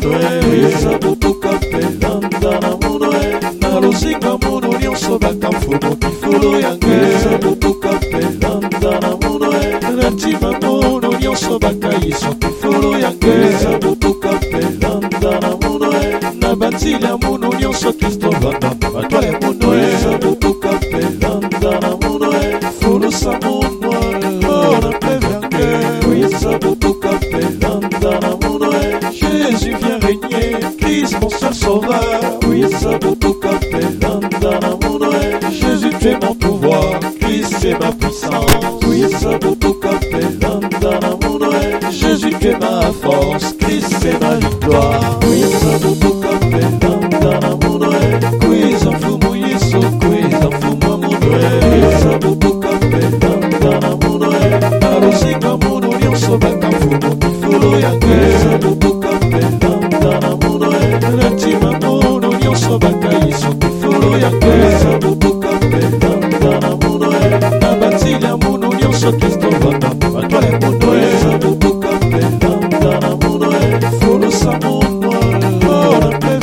Kwisa butuka pelanda na muno na luzinga muno nyonso bakamfumo kifolo yange. Kwisa butuka pelanda na muno na ntima muno nyonso bakaiso kifolo yange. Kwisa butuka pelanda na muno na banzila muno nyonso Kristo vanda batwale muno. Kwisa butuka pelanda na muno fulusa muno na pleve yange. Kwisa butuka pelanda na muno Jésus vient régner, Christ mon seul sauveur. Oui, ça butuka pelanda na muno Jésus tu es mon pouvoir, Christ c'est ma puissance. Oui, ça butuka pelanda na muno Jésus tu es ma force, Christ c'est ma victoire. Oui, ça butuka pelanda na muno quiz en fumo Yesu, quiz en fumo muno. Oui, ça butuka pelanda na muno aluzinga muno nyonso bakamfumo kifolo yange. Butuka pelanda na muno na ntima muno nyonso bakaiso kifolo yange. Butuka pelanda na muno na banzila muno nyonso Kristo vanda batwale muno. Butuka pelanda na muno fulusa muno na pleve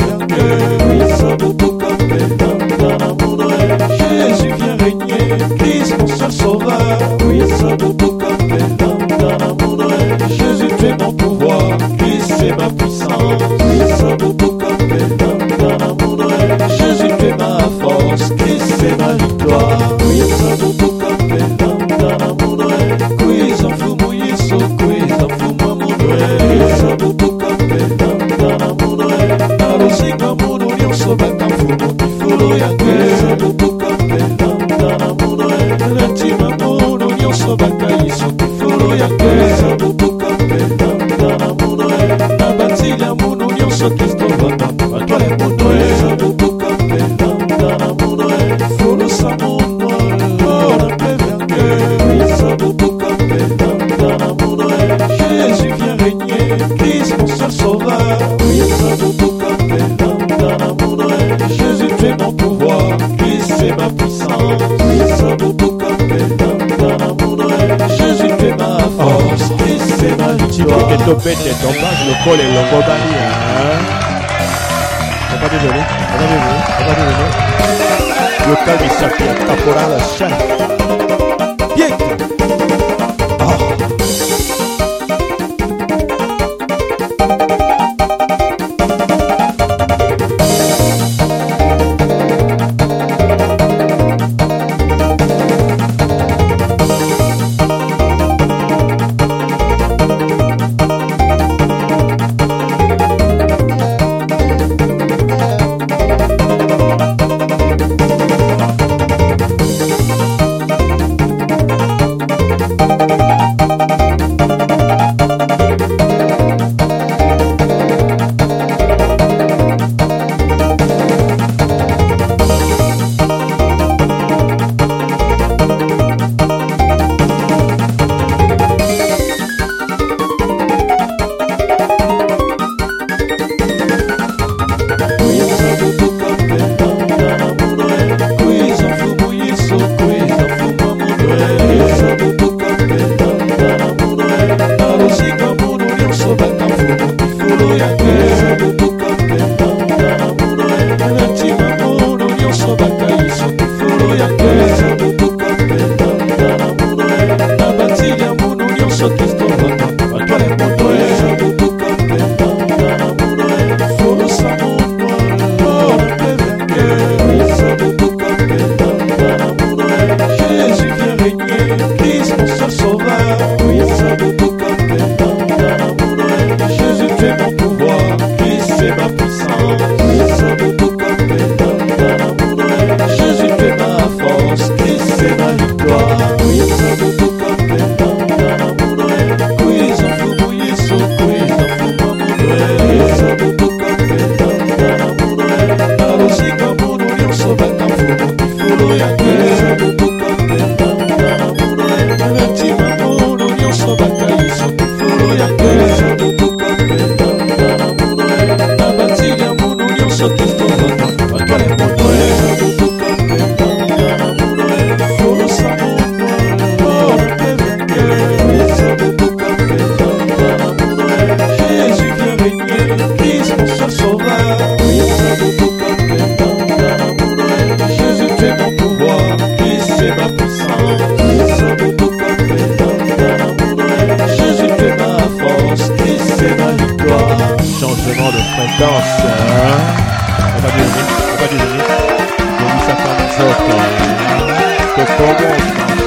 yange. Butuka pelanda na muno Jésus vient régner, Christ mon seul sauveur. Oui, ça butuka pelanda na muno Jésus tu es mon pouvoir, Christ c'est ma puissance. Oui, ça butuka pelanda na muno Jésus tu es ma force, Christ c'est ma victoire. Oui, ça butuka pelanda na muno quiz en fumo Yesu, quiz en fumo muno. Oui, ça butuka pelanda na muno aluzinga muno nyonso bakamfumo kifolo yange. Butuka pelanda na muno na ntima muno nyonso bakaiso kifolo yange. Butuka pelanda na muno na banzila muno nyonso Kristo vanda batwale muno. Butuka pelanda na muno fulusa muno na pleve yange. Butuka pelanda na muno Jésus vient régner, Christ mon seul sauveur. Oui, butuka pelanda na muno Jésus tu es mon pouvoir, Christ c'est ma puissance. Oui, butuka pelanda na muno Jésus tu es ma force, Christ c'est ma victoire. Et topete tombage le col et le gobali. Pas désolé, pas désolé. Le cas du sapi caporal chef. Bien. monde.